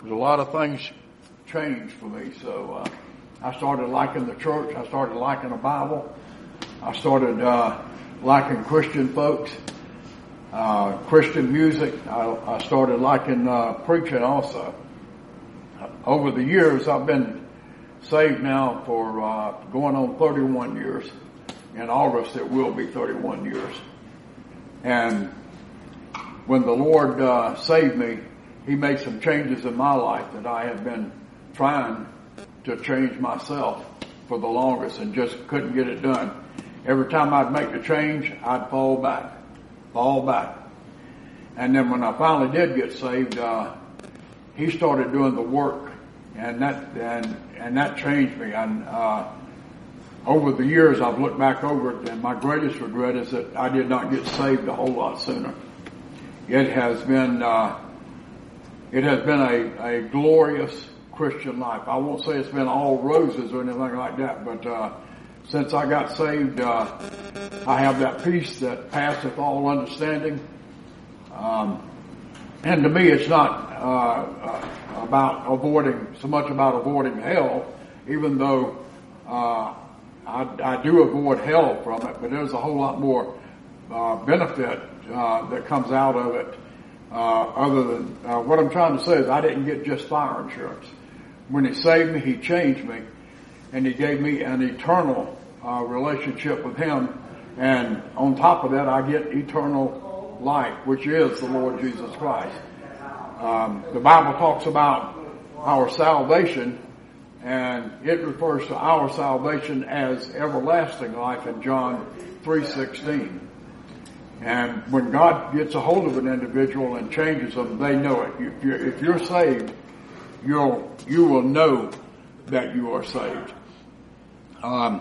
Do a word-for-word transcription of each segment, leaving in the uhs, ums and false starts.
there's a lot of things changed for me. So uh, I started liking the church. I started liking the Bible. I started uh, liking Christian folks, uh, Christian music. I, I started liking uh, preaching also. Over the years, I've been saved now for uh, going on thirty-one years. In August, it will be thirty-one years. And when the Lord uh, saved me, He made some changes in my life that I had been trying to change myself for the longest and just couldn't get it done. Every time I'd make the change, I'd fall back, fall back. And then when I finally did get saved, uh, He started doing the work, and that and and that changed me. And uh, over the years, I've looked back over it, and my greatest regret is that I did not get saved a whole lot sooner. It has been uh, it has been a, a glorious Christian life. I won't say it's been all roses or anything like that, but uh, since I got saved, uh, I have that peace that passeth all understanding. Um, and to me, it's not uh, uh, about avoiding so much about avoiding hell, even though uh, I, I do avoid hell from it. But there's a whole lot more uh, benefit uh, that comes out of it. Uh, other than uh, what I'm trying to say is, I didn't get just fire insurance. When He saved me, He changed me, and He gave me an eternal uh, relationship with Him. And on top of that, I get eternal life, which is the Lord Jesus Christ. Um, the Bible talks about our salvation, and it refers to our salvation as everlasting life in John three sixteen. And when God gets a hold of an individual and changes them, they know it. If you're, if you're saved, you'll you will know that you are saved. Um,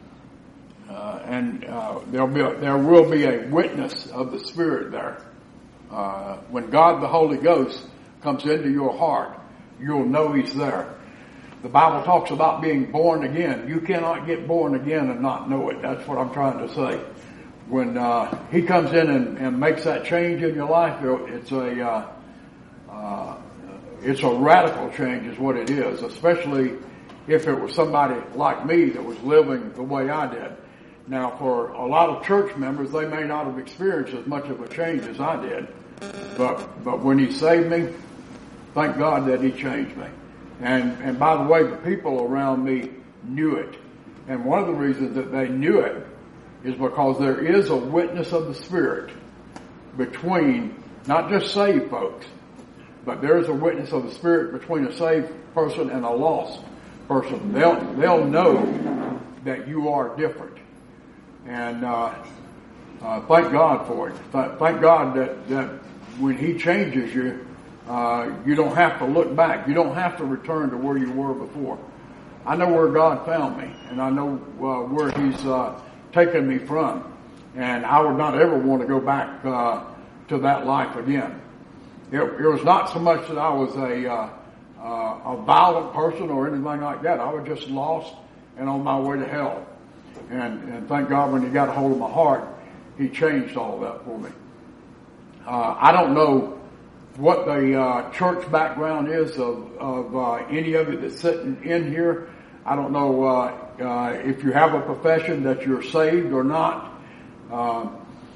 uh, and uh, there'll be a, there will be a witness of the Spirit there. Uh, when God the Holy Ghost comes into your heart, you'll know He's there. The Bible talks about being born again. You cannot get born again and not know it. That's what I'm trying to say. When uh, He comes in and, and makes that change in your life, it's a uh, uh, it's a radical change, is what it is. Especially if it was somebody like me that was living the way I did. Now, for a lot of church members, they may not have experienced as much of a change as I did. But but when He saved me, thank God that He changed me. And and by the way, the people around me knew it. And one of the reasons that they knew it is because there is a witness of the Spirit between not just saved folks, but there is a witness of the Spirit between a saved person and a lost person. They'll they'll know that you are different. And uh, uh, thank God for it. Th- thank God that, that when He changes you, uh, you don't have to look back. You don't have to return to where you were before. I know where God found me, and I know uh, where He's uh, taken me from. And I would not ever want to go back uh, to that life again. It, it was not so much that I was a, uh, uh, a violent person or anything like that. I was just lost and on my way to hell. And, and thank God when He got a hold of my heart, He changed all that for me. Uh, I don't know what the uh, church background is of, of uh, any of you that's sitting in here. I don't know uh, uh, if you have a profession that you're saved or not. Uh,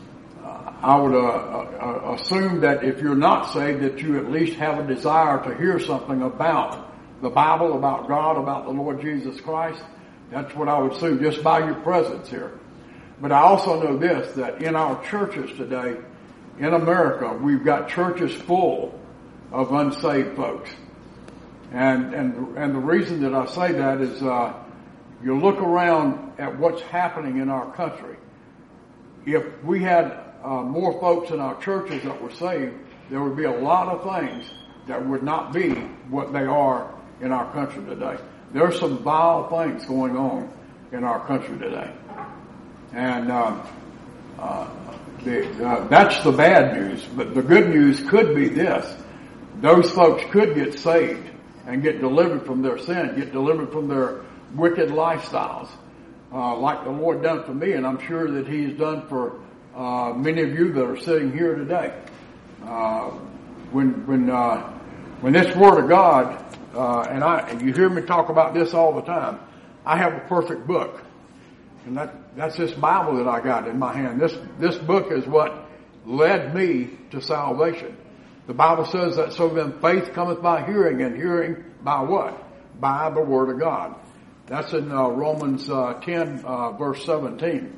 I would uh, uh, assume that if you're not saved, that you at least have a desire to hear something about the Bible, about God, about the Lord Jesus Christ. That's what I would assume just by your presence here. But I also know this, that in our churches today, in America, we've got churches full of unsaved folks. And and and the reason that I say that is uh you look around at what's happening in our country. If we had uh, more folks in our churches that were saved, there would be a lot of things that would not be what they are in our country today. There's some vile things going on in our country today. And uh, uh, the, uh, that's the bad news. But the good news could be this. Those folks could get saved and get delivered from their sin, get delivered from their wicked lifestyles, uh, like the Lord done for me, and I'm sure that He's done for uh, many of you that are sitting here today. Uh, when when uh, when this Word of God, uh, and I, and you hear me talk about this all the time, I have a perfect book. And that, that's this Bible that I got in my hand. This, this book is what led me to salvation. The Bible says that so then faith cometh by hearing, and hearing by what? By the Word of God. That's in uh, Romans uh, ten, uh, verse seventeen.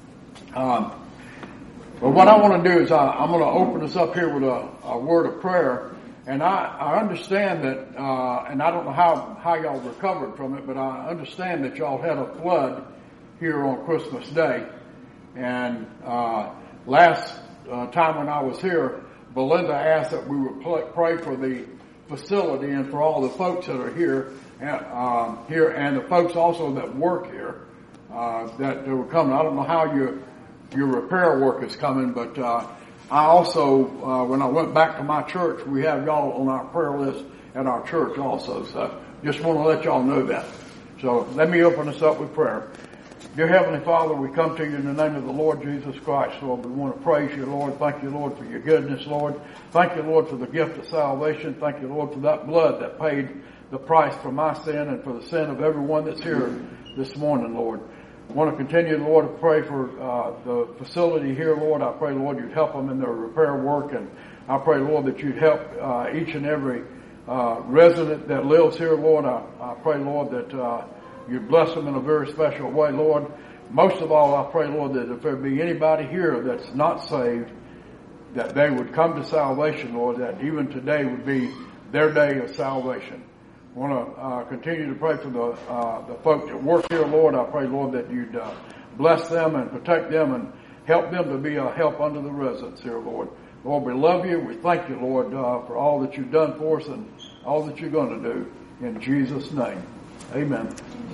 Um, but what I want to do is I, I'm going to open us up here with a, a word of prayer. And I, I understand that, uh, and I don't know how, how y'all recovered from it, but I understand that y'all had a flood here on Christmas Day. And uh, last uh, time when I was here, Belinda asked that we would pl- pray for the facility and for all the folks that are here, and, uh, here, and the folks also that work here, uh, that they were coming. I don't know how your your repair work is coming, but uh, I also, uh, when I went back to my church, we have y'all on our prayer list at our church also. So just want to let y'all know that. So let me open us up with prayer. Dear Heavenly Father, we come to you in the name of the Lord Jesus Christ, Lord. We want to praise you, Lord. Thank you, Lord, for your goodness, Lord. Thank you, Lord, for the gift of salvation. Thank you, Lord, for that blood that paid the price for my sin and for the sin of everyone that's here this morning, Lord. I want to continue, Lord, to pray for uh, the facility here, Lord. I pray, Lord, you'd help them in their repair work. And I pray, Lord, that you'd help uh, each and every uh, resident that lives here, Lord. I, I pray, Lord, that uh, you'd bless them in a very special way, Lord. Most of all, I pray, Lord, that if there be anybody here that's not saved, that they would come to salvation, Lord, that even today would be their day of salvation. I want to uh, continue to pray for the uh, the folks that work here, Lord. I pray, Lord, that you'd uh, bless them and protect them and help them to be a help unto the residents here, Lord. Lord, we love you. We thank you, Lord, uh, for all that you've done for us and all that you're going to do. In Jesus' name, amen.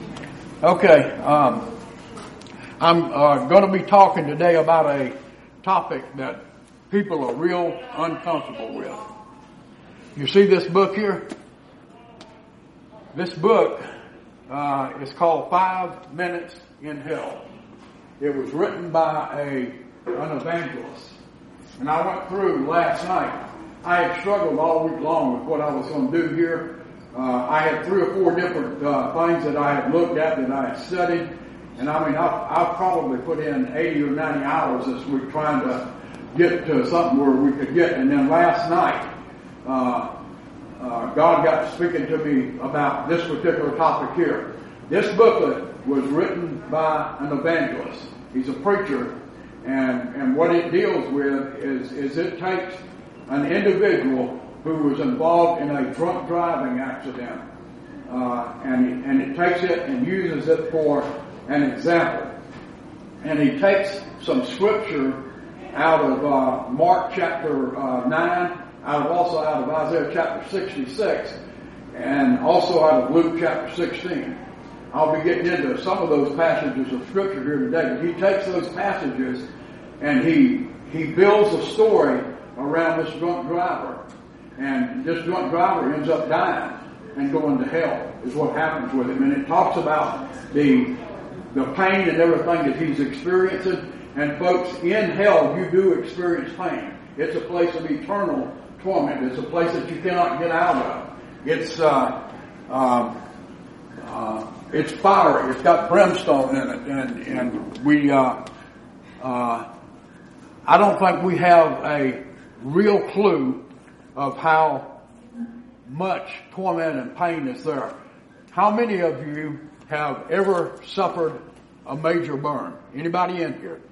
Okay, um, I'm uh, going to be talking today about a topic that people are real uncomfortable with. You see this book here? This book uh, is called Five Minutes in Hell. It was written by a an evangelist. And I went through last night. I had struggled all week long with what I was going to do here. Uh, I had three or four different uh, things that I had looked at, that I had studied. And I mean, I've, I've probably put in eighty or ninety hours this week trying to get to something where we could get. And then last night, uh, Uh, God got speaking to me about this particular topic here. This booklet was written by an evangelist. He's a preacher, and, and what it deals with is, is it takes an individual who was involved in a drunk driving accident, uh, and, and it takes it and uses it for an example. And he takes some scripture out of uh, Mark chapter uh, nine, out of also out of Isaiah chapter sixty-six, and also out of Luke chapter sixteen. I'll be getting into some of those passages of scripture here today, but he takes those passages and he he builds a story around this drunk driver. And this drunk driver ends up dying and going to hell is what happens with him. And it talks about the the pain and everything that he's experiencing. And folks, in hell you do experience pain. It's a place of eternal torment. It's a place that you cannot get out of. It's uh, uh, uh, it's fiery. It's got brimstone in it, and and we. Uh, uh, I don't think we have a real clue of how much torment and pain is there. How many of you have ever suffered a major burn? Anybody in here?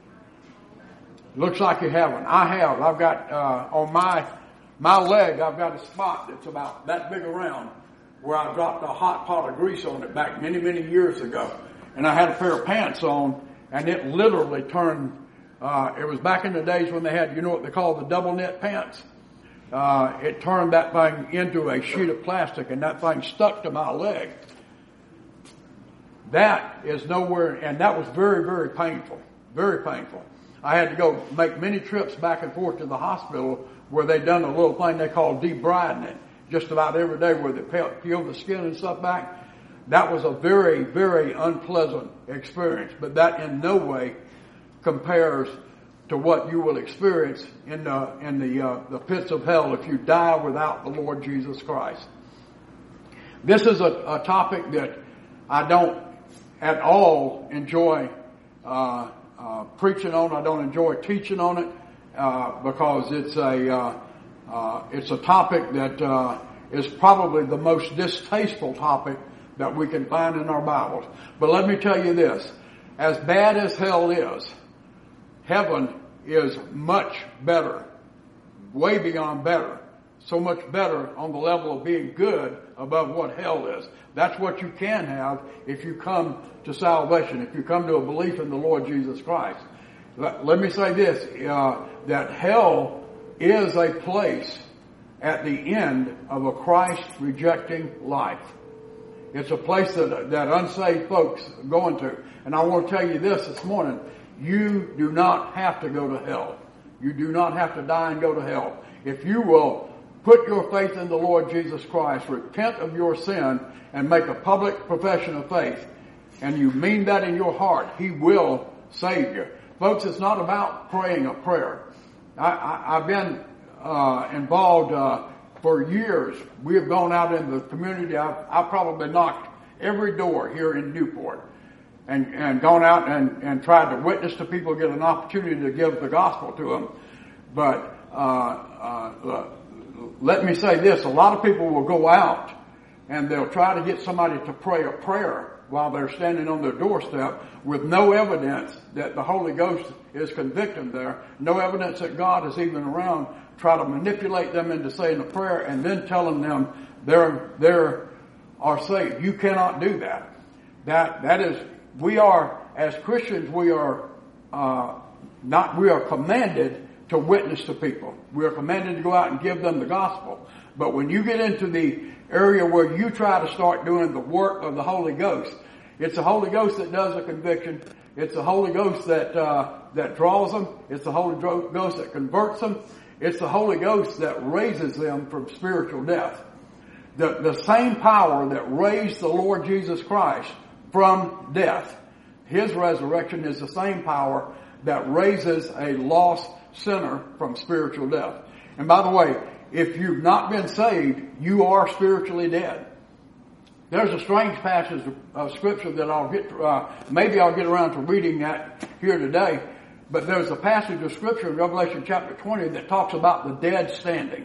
Looks like you haven't. I have. I've got uh, on my. My leg, I've got a spot that's about that big around where I dropped a hot pot of grease on it back many, many years ago. And I had a pair of pants on, and it literally turned, uh, it was back in the days when they had, you know what they call the double knit pants? Uh, it turned that thing into a sheet of plastic, and that thing stuck to my leg. That is nowhere, and that was very, very painful. Very painful. I had to go make many trips back and forth to the hospital where they done a little thing they call debriding it, just about every day where they peel the skin and stuff back. That was a very, very unpleasant experience, but that in no way compares to what you will experience in the in the uh, the pits of hell if you die without the Lord Jesus Christ. This is a, a topic that I don't at all enjoy uh, uh, preaching on. I don't enjoy teaching on it uh, because it's a uh, uh, it's a topic that uh, is probably the most distasteful topic that we can find in our Bibles. But let me tell you this: as bad as hell is, heaven is much better, way beyond better. So much better on the level of being good above what hell is. That's what you can have if you come to salvation, if you come to a belief in the Lord Jesus Christ. Let, let me say this, uh, that hell is a place at the end of a Christ-rejecting life. It's a place that, that unsaved folks are going to. And I want to tell you this this morning, you do not have to go to hell. You do not have to die and go to hell. If you will put your faith in the Lord Jesus Christ, repent of your sin, and make a public profession of faith, and you mean that in your heart, He will save you. Folks, it's not about praying a prayer. I, I, I've been uh, involved uh, for years. We have gone out in the community. I've, I've probably knocked every door here in Newport and, and gone out and, and tried to witness to people, get an opportunity to give the gospel to them. But uh, uh, let me say this, a lot of people will go out and they'll try to get somebody to pray a prayer while they're standing on their doorstep with no evidence that the Holy Ghost is convicting there, no evidence that God is even around, try to manipulate them into saying a prayer and then telling them they're, they're, are saved. You cannot do that. That, that is, we are, as Christians, we are, uh, not, we are commanded to witness to people. We are commanded to go out and give them the gospel. But when you get into the area where you try to start doing the work of the Holy Ghost, it's the Holy Ghost that does the conviction. It's the Holy Ghost that uh, that draws them. It's the Holy Ghost that converts them. It's the Holy Ghost that raises them from spiritual death. The, the same power that raised the Lord Jesus Christ from death, His resurrection is the same power that raises a lost sinner from spiritual death. And by the way, if you've not been saved, you are spiritually dead. There's a strange passage of scripture that I'll get, uh, maybe I'll get around to reading that here today, but there's a passage of scripture in Revelation chapter twenty that talks about the dead standing.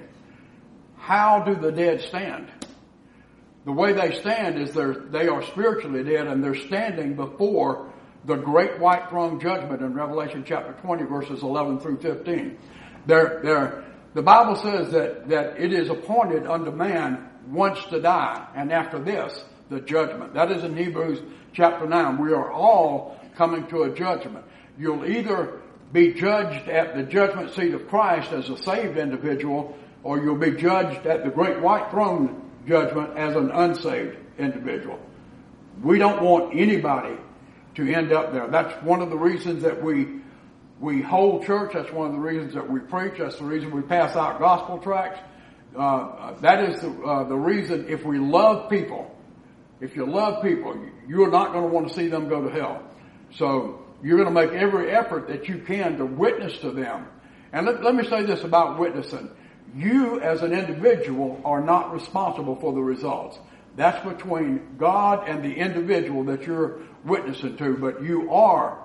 How do the dead stand? The way they stand is they're, they are spiritually dead and they're standing before the great white throne judgment in Revelation chapter twenty verses eleven through fifteen. They're, they're, the Bible says that, that it is appointed unto man once to die, and after this, the judgment. That is in Hebrews chapter nine. We are all coming to a judgment. You'll either be judged at the judgment seat of Christ as a saved individual, or you'll be judged at the great white throne judgment as an unsaved individual. We don't want anybody to end up there. That's one of the reasons that we we hold church. That's one of the reasons that we preach. That's the reason we pass out gospel tracts. Uh, that is the, uh, the reason. If we love people, if you love people, you're not going to want to see them go to hell. So you're going to make every effort that you can to witness to them. And let, let me say this about witnessing. You as an individual are not responsible for the results. That's between God and the individual that you're witnessing to, but you are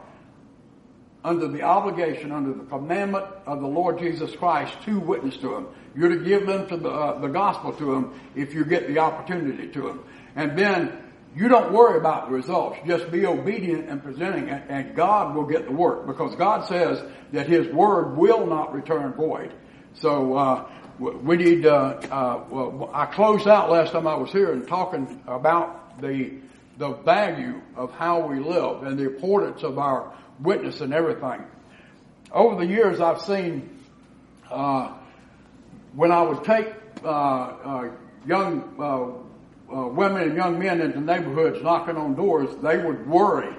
under the obligation, under the commandment of the Lord Jesus Christ to witness to them. You're to give them to the, uh, the gospel to them if you get the opportunity to them. And then you don't worry about the results. Just be obedient and presenting it, and God will get the work, because God says that His word will not return void. So, uh, we need, uh, uh, well, I closed out last time I was here and talking about the, the value of how we live and the importance of our witness and everything. Over the years, I've seen, uh, when I would take, uh, uh, young, uh, uh, women and young men into neighborhoods knocking on doors, they would worry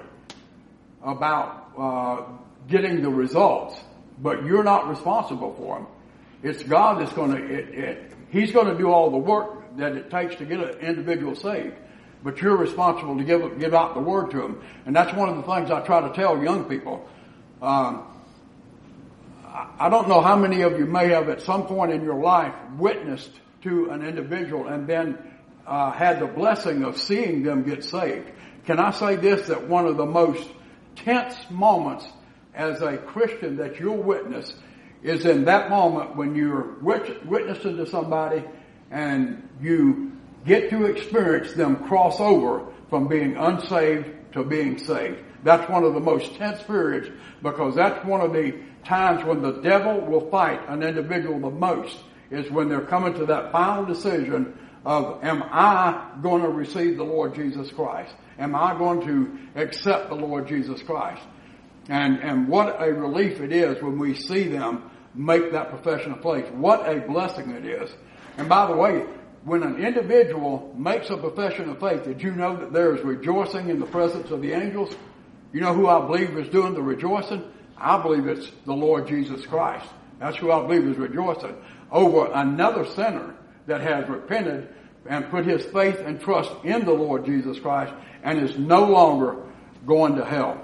about, uh, getting the results, but you're not responsible for them. It's God that's going to, it, it, He's going to do all the work that it takes to get an individual saved. But you're responsible to give give out the word to them. And that's one of the things I try to tell young people. Um, I don't know how many of you may have at some point in your life witnessed to an individual and then uh, had the blessing of seeing them get saved. Can I say this, that one of the most tense moments as a Christian that you'll witness is in that moment when you're witnessing to somebody and you get to experience them cross over from being unsaved to being saved. That's one of the most tense periods, because that's one of the times when the devil will fight an individual the most, is when they're coming to that final decision of, am I going to receive the Lord Jesus Christ? Am I going to accept the Lord Jesus Christ? And, and what a relief it is when we see them make that profession of faith. What a blessing it is. And by the way, when an individual makes a profession of faith, did you know that there is rejoicing in the presence of the angels? You know who I believe is doing the rejoicing? I believe it's the Lord Jesus Christ. That's who I believe is rejoicing over another sinner that has repented and put his faith and trust in the Lord Jesus Christ and is no longer going to hell.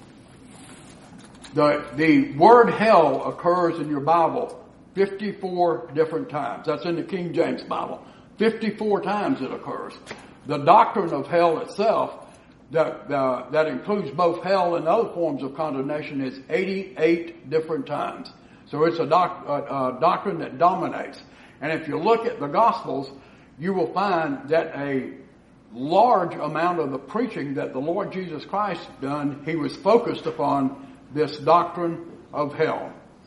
The, the word hell occurs in your Bible fifty-four different times. That's in the King James Bible. fifty-four times it occurs. The doctrine of hell itself, that, uh, that includes both hell and other forms of condemnation, is eighty-eight different times. So it's a, doc, a, a doctrine that dominates. And if you look at the Gospels, you will find that a large amount of the preaching that the Lord Jesus Christ done, he was focused upon this doctrine of hell.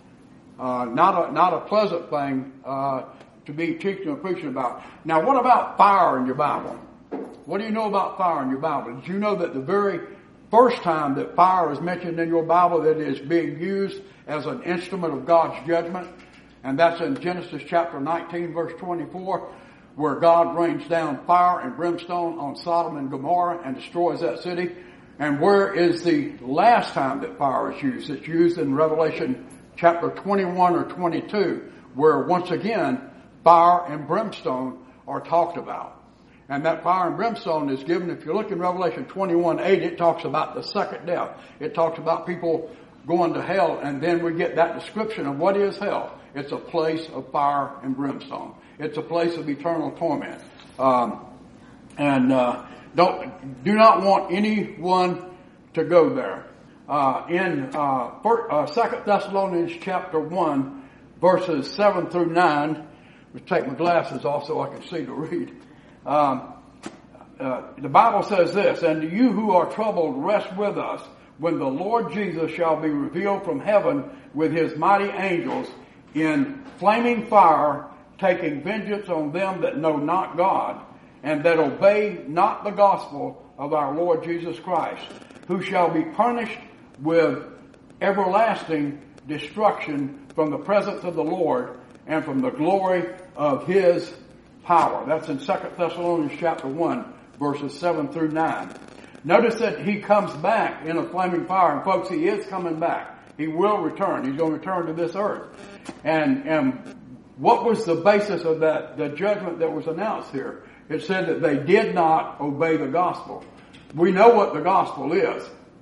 Uh, not a, not a pleasant thing, uh, to be teaching and preaching about. Now, what about fire in your Bible? What do you know about fire in your Bible? Did you know that the very first time that fire is mentioned in your Bible, that it is being used as an instrument of God's judgment? And that's in Genesis chapter nineteen, verse twenty-four, where God rains down fire and brimstone on Sodom and Gomorrah and destroys that city. And where is the last time that fire is used? It's used in Revelation chapter twenty-one or twenty-two, where once again, fire and brimstone are talked about. And that fire and brimstone is given, if you look in Revelation twenty-one eight, it talks about the second death. It talks about people going to hell, and then we get that description of what is hell. It's a place of fire and brimstone. It's a place of eternal torment. Um, and uh, don't do not want anyone to go there. Uh, in uh, first, uh, Second Thessalonians chapter one, verses seven through nine. Let's take my glasses off so I can see to read. Um, uh, the Bible says this, "And to you who are troubled, rest with us when the Lord Jesus shall be revealed from heaven with his mighty angels in flaming fire, taking vengeance on them that know not God, and that obey not the gospel of our Lord Jesus Christ, who shall be punished with everlasting destruction from the presence of the Lord and from the glory of his power." That's in Second Thessalonians chapter one, verses seven through nine. Notice that he comes back in a flaming fire. And folks, he is coming back. He will return. He's going to return to this earth. And, and what was the basis of that, the judgment that was announced here? It said that they did not obey the gospel. We know what the gospel is.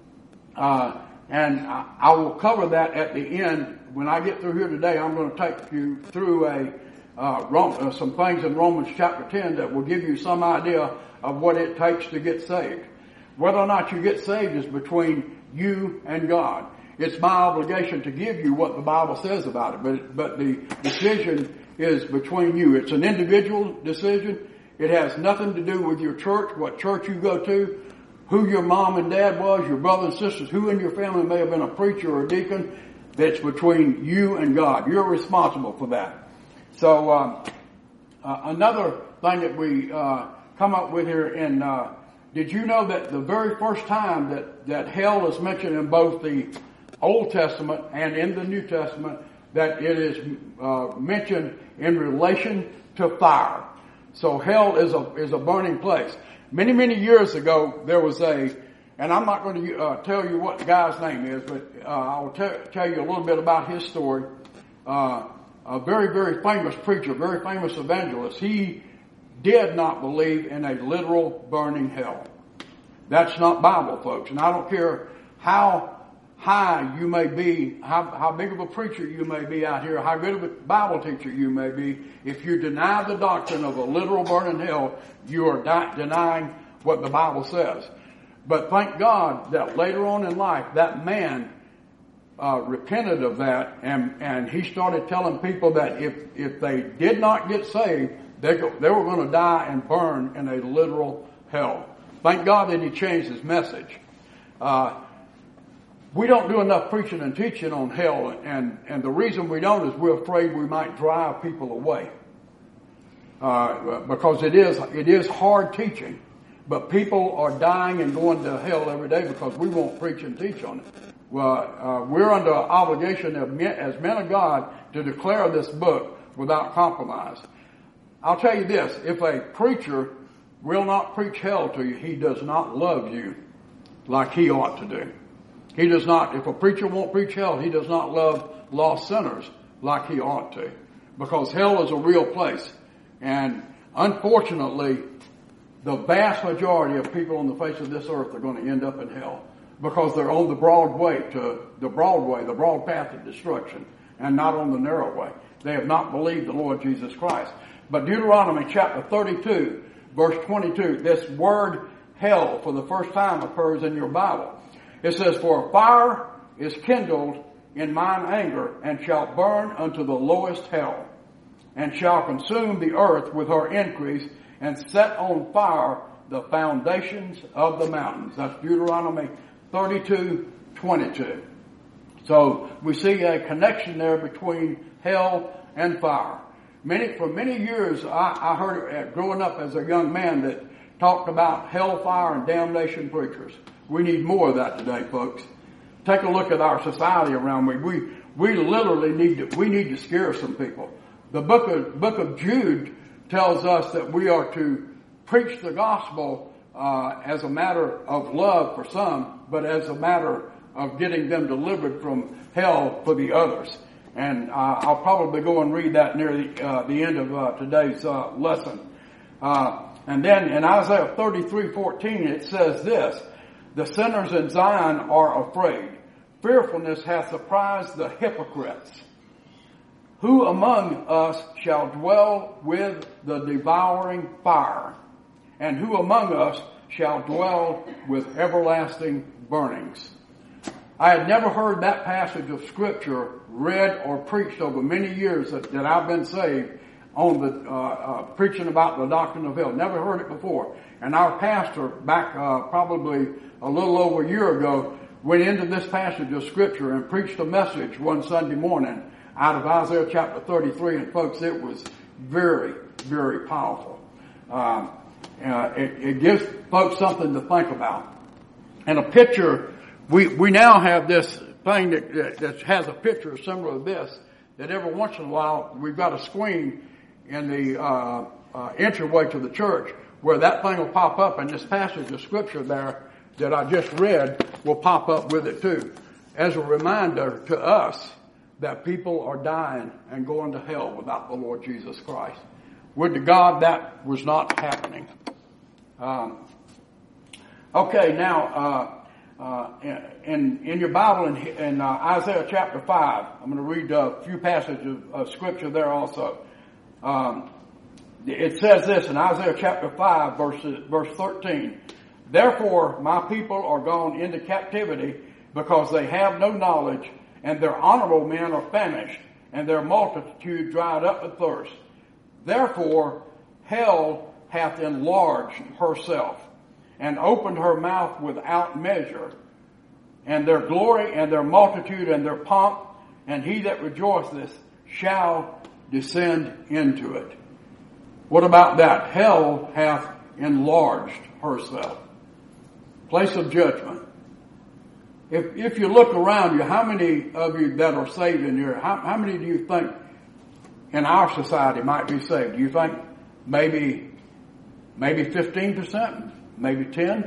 Uh, and I, I will cover that at the end. When I get through here today, I'm going to take you through a uh, Rome, uh, some things in Romans chapter ten that will give you some idea of what it takes to get saved. Whether or not you get saved is between you and God. It's my obligation to give you what the Bible says about it, but, but the decision is between you. It's an individual decision. It has nothing to do with your church, what church you go to, who your mom and dad was, your brothers and sisters, who in your family may have been a preacher or a deacon. That's between you and God. You're responsible for that. So, uh, uh, another thing that we, uh, come up with here in, uh, did you know that the very first time that, that hell is mentioned in both the Old Testament and in the New Testament, that it is, uh, mentioned in relation to fire. So hell is a, is a burning place. Many, many years ago, there was a, and I'm not going to uh, tell you what the guy's name is, but uh, I'll t- tell you a little bit about his story. Uh, a very, very famous preacher, very famous evangelist. He did not believe in a literal burning hell. That's not Bible, folks. And I don't care how high you may be, how, how big of a preacher you may be out here, how good of a Bible teacher you may be, if you deny the doctrine of a literal burning hell, you are di- denying what the Bible says. But thank God that later on in life, that man uh, repented of that, and, and he started telling people that if, if they did not get saved, they, go, they were going to die and burn in a literal hell. Thank God that he changed his message. Uh, we don't do enough preaching and teaching on hell, and, and the reason we don't is we're afraid we might drive people away. Uh, because it is, it is hard teaching. But people are dying and going to hell every day because we won't preach and teach on it. Well, uh, we're under obligation of men, as men of God to declare this book without compromise. I'll tell you this, if a preacher will not preach hell to you, he does not love you like he ought to do. He does not, if a preacher won't preach hell, he does not love lost sinners like he ought to. Because hell is a real place. And unfortunately, the vast majority of people on the face of this earth are going to end up in hell because they're on the broad way to the broad way, the broad path of destruction, and not on the narrow way. They have not believed the Lord Jesus Christ. But Deuteronomy chapter thirty-two, verse twenty-two, this word hell for the first time occurs in your Bible. It says, "For a fire is kindled in mine anger, and shall burn unto the lowest hell, and shall consume the earth with her increase, and set on fire the foundations of the mountains." That's Deuteronomy thirty-two twenty-two. So we see a connection there between hell and fire. Many, for many years, I, I heard uh, growing up as a young man that talked about hellfire and damnation preachers. We need more of that today, folks. Take a look at our society around me. We we literally need to we need to scare some people. The book of book of Jude tells us that we are to preach the gospel uh, as a matter of love for some, but as a matter of getting them delivered from hell for the others. And uh, I'll probably go and read that near the, uh, the end of uh, today's uh, lesson. Uh, and then in Isaiah thirty-three fourteen it says this, "The sinners in Zion are afraid. Fearfulness hath surprised the hypocrites. Who among us shall dwell with the devouring fire? And who among us shall dwell with everlasting burnings?" I had never heard that passage of Scripture read or preached over many years that, that I've been saved on the uh, uh, preaching about the doctrine of hell. Never heard it before. And our pastor, back uh, probably a little over a year ago, went into this passage of Scripture and preached a message one Sunday morning out of Isaiah chapter thirty-three, and folks, it was very, very powerful. Um, uh, it, it gives folks something to think about. And a picture, we we now have this thing that, that has a picture similar to this, that every once in a while we've got a screen in the uh, uh, entryway to the church where that thing will pop up, and this passage of Scripture there that I just read will pop up with it too, as a reminder to us that people are dying and going to hell without the Lord Jesus Christ. Would to God that was not happening. Um, okay, now uh, uh, in in your Bible in, in uh, Isaiah chapter five, I'm going to read a few passages of, of Scripture there also. Um, it says this in Isaiah chapter five, verse verse thirteen. "Therefore my people are gone into captivity, because they have no knowledge, and their honorable men are famished, and their multitude dried up with thirst. Therefore hell hath enlarged herself, and opened her mouth without measure. And their glory and their multitude and their pomp, and he that rejoiceth shall descend into it." What about that? Hell hath enlarged herself. Place of judgment. If if you look around you, how many of you that are saved in here, how, how many do you think in our society might be saved? Do you think maybe maybe fifteen percent? Maybe ten?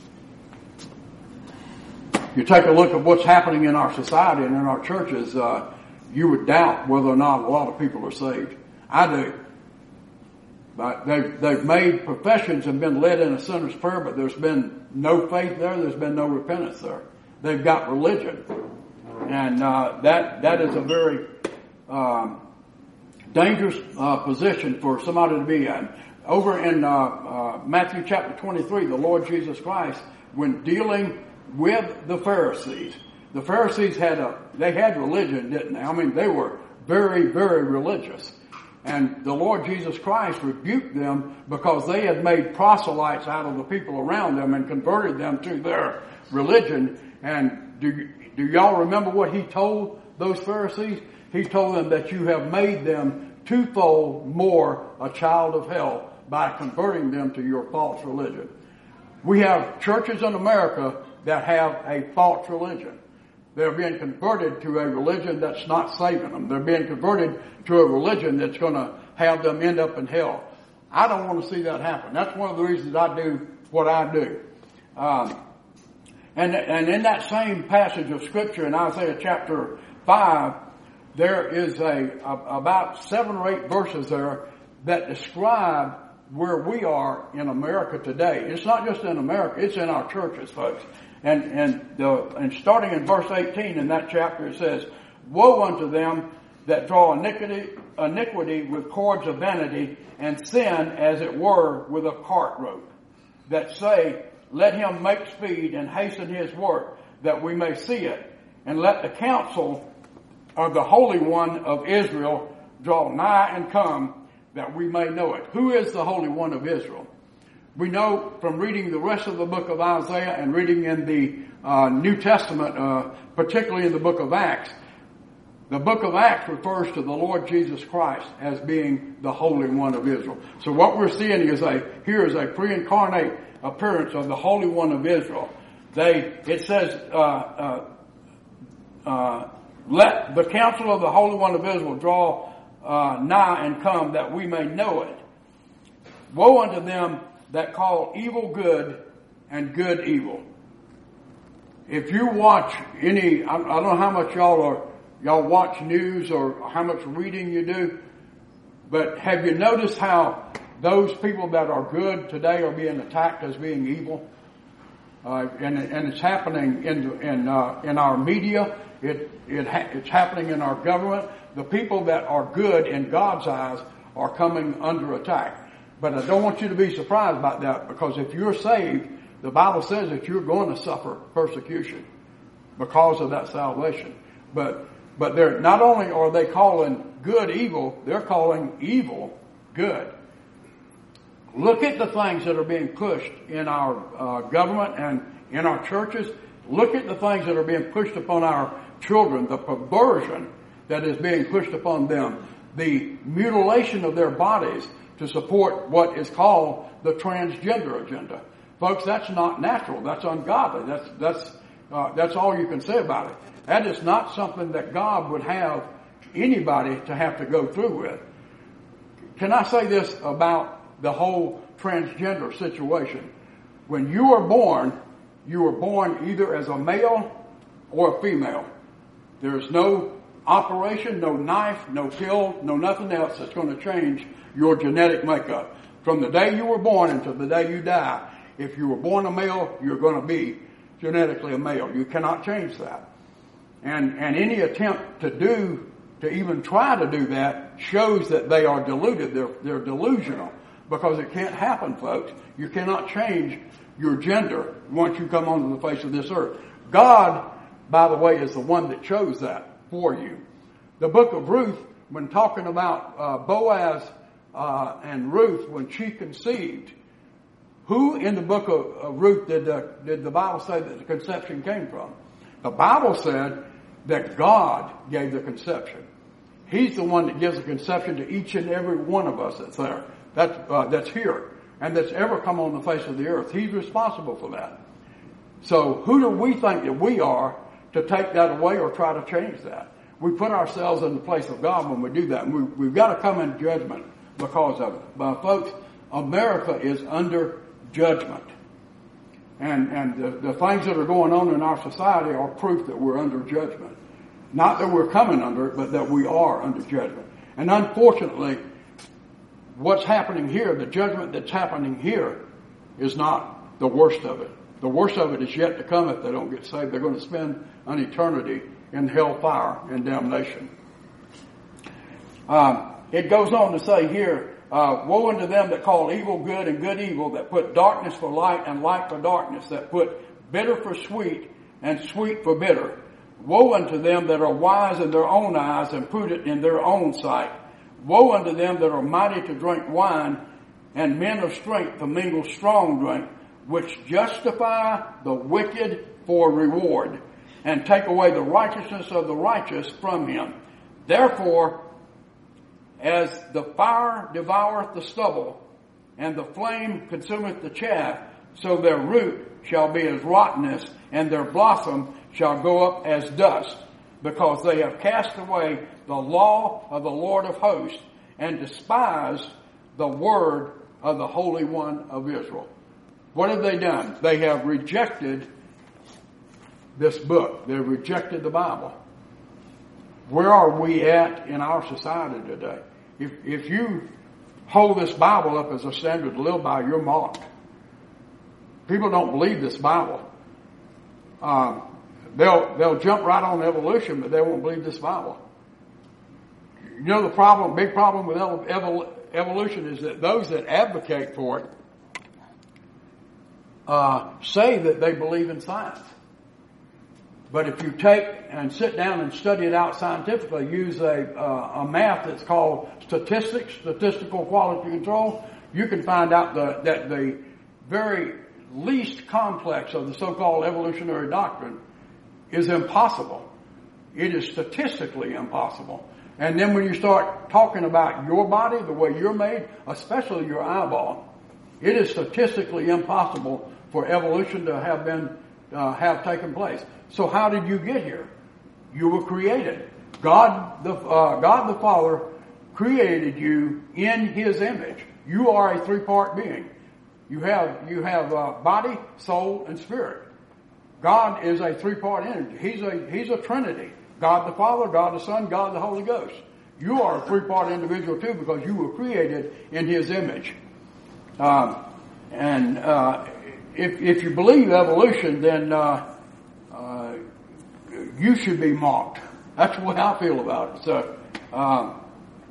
You take a look at what's happening in our society and in our churches, uh, you would doubt whether or not a lot of people are saved. I do. But they've, they've made professions and been led in a sinner's prayer, but there's been no faith there. There's been no repentance there. They've got religion. And uh, that that is a very um, dangerous uh, position for somebody to be in. Over in uh, uh, Matthew chapter twenty-three, the Lord Jesus Christ, when dealing with the Pharisees, the Pharisees had a they had religion, didn't they? I mean, they were very, very religious. And the Lord Jesus Christ rebuked them because they had made proselytes out of the people around them and converted them to their religion. And do, do y'all remember what he told those Pharisees? He told them that you have made them twofold more a child of hell by converting them to your false religion. We have churches in America that have a false religion. They're being converted to a religion that's not saving them. They're being converted to a religion that's going to have them end up in hell. I don't want to see that happen. That's one of the reasons I do what I do. Um, and, and in that same passage of Scripture in Isaiah chapter five, there is a, a about seven or eight verses there that describe where we are in America today. It's not just in America, it's in our churches, folks. And, and, the, and starting in verse eighteen in that chapter, it says, "Woe unto them that draw iniquity, iniquity with cords of vanity, and sin, as it were, with a cart rope, that say, let him make speed and hasten his work, that we may see it. And let the counsel of the Holy One of Israel draw nigh and come, that we may know it." Who is the Holy One of Israel? We know from reading the rest of the book of Isaiah and reading in the uh, New Testament, uh, particularly in the book of Acts, the book of Acts refers to the Lord Jesus Christ as being the Holy One of Israel. So what we're seeing is a, here is a pre-incarnate appearance of the Holy One of Israel. They, it says, uh, uh, uh, let the counsel of the Holy One of Israel draw uh, nigh and come, that we may know it. Woe unto them that call evil good and good evil. If you watch any, I, I don't know how much y'all are, y'all watch news or how much reading you do, but have you noticed how those people that are good today are being attacked as being evil? Uh, and, and it's happening in, in, uh, in our media. It, it ha- it's happening in our government. The people that are good in God's eyes are coming under attack. But I don't want you to be surprised about that, because if you're saved, the Bible says that you're going to suffer persecution because of that salvation. But, but they're, not only are they calling good evil, they're calling evil good. Look at the things that are being pushed in our uh, government and in our churches. Look at the things that are being pushed upon our children, the perversion that is being pushed upon them, the mutilation of their bodies to support what is called the transgender agenda. Folks, that's not natural. That's ungodly. That's, that's, uh, that's all you can say about it. That is not something that God would have anybody to have to go through with. Can I say this about the whole transgender situation? When you are born, you are born either as a male or a female. There is no operation, no knife, no pill, no nothing else that's going to change your genetic makeup. From the day you were born until the day you die, if you were born a male, you're going to be genetically a male. You cannot change that. And, and any attempt to do, to even try to do that, shows that they are deluded. They're, they're delusional, because it can't happen, folks. You cannot change your gender once you come onto the face of this earth. God, by the way, is the one that chose that for you. The book of Ruth, when talking about uh, Boaz uh, and Ruth, when she conceived, who in the book of, of Ruth did the, did the Bible say that the conception came from? The Bible said that God gave the conception. He's the one that gives the conception to each and every one of us that's there, that's, uh, that's here, and that's ever come on the face of the earth. He's responsible for that. So who do we think that we are to take that away or try to change that? We put ourselves in the place of God when we do that. And we, we've got to come in judgment because of it. But folks, America is under judgment. And, and the, the things that are going on in our society are proof that we're under judgment. Not that we're coming under it, but that we are under judgment. And unfortunately, what's happening here, the judgment that's happening here, is not the worst of it. The worst of it is yet to come if they don't get saved. They're going to spend an eternity in hellfire and damnation. Um, it goes on to say here, uh, woe unto them that call evil good and good evil, that put darkness for light and light for darkness, that put bitter for sweet and sweet for bitter. Woe unto them that are wise in their own eyes and prudent in their own sight. Woe unto them that are mighty to drink wine and men of strength to mingle strong drink, which justify the wicked for reward and take away the righteousness of the righteous from him. Therefore, as the fire devoureth the stubble and the flame consumeth the chaff, so their root shall be as rottenness and their blossom shall go up as dust, because they have cast away the law of the Lord of hosts and despised the word of the Holy One of Israel. What have they done? They have rejected this book. They've rejected the Bible. Where are we at in our society today? If, if you hold this Bible up as a standard to live by, you're mocked. People don't believe this Bible. Um, they'll, they'll jump right on evolution, but they won't believe this Bible. You know the problem, big problem with evol- evolution is that those that advocate for it uh, say that they believe in science. But if you take and sit down and study it out scientifically, use a, uh, a math that's called statistics, statistical quality control, you can find out the, that the very least complex of the so-called evolutionary doctrine is impossible. It is statistically impossible. And then when you start talking about your body, the way you're made, especially your eyeball, it is statistically impossible for evolution to have been, uh, have taken place. So how did you get here? You were created. God the, uh, God the Father created you in His image. You are a three-part being. You have, you have, uh, body, soul, and spirit. God is a three-part entity. He's a, He's a Trinity. God the Father, God the Son, God the Holy Ghost. You are a three-part individual too, because you were created in His image. Um, and, uh, if, if you believe evolution, then, uh, uh, you should be mocked. That's the way I feel about it. So, um,